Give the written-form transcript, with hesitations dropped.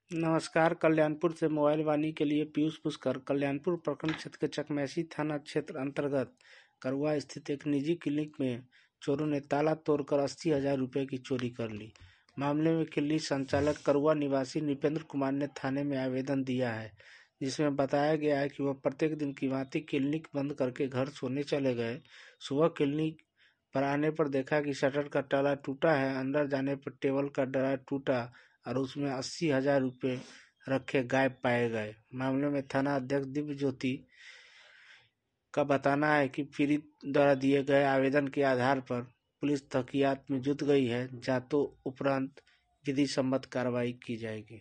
नमस्कार। कल्याणपुर से मोबाइल वाणी के लिए पीयूष पुष्कर। कल्याणपुर प्रखंड क्षेत्र के चकमेसी थाना क्षेत्र अंतर्गत करुआ स्थित एक निजी क्लिनिक में चोरों ने ताला तोड़कर 80,000 रुपये की चोरी कर ली। मामले में क्लिनिक संचालक करुआ निवासी नृपेंद्र कुमार ने थाने में आवेदन दिया है, जिसमें बताया गया है कि वह प्रत्येक दिन की भांति क्लिनिक बंद करके घर सोने चले गए। सुबह क्लिनिक पर आने पर देखा कि शटर का ताला टूटा है। अंदर जाने पर टेबल का ड्रायर टूटा और उसमें 80,000 रुपये रखे गायब पाए गए। मामले में थाना अध्यक्ष दिव्य ज्योति का बताना है कि पीड़ित द्वारा दिए गए आवेदन के आधार पर पुलिस तहकीकात में जुट गई है। जांचों उपरांत विधि सम्मत कार्रवाई की जाएगी।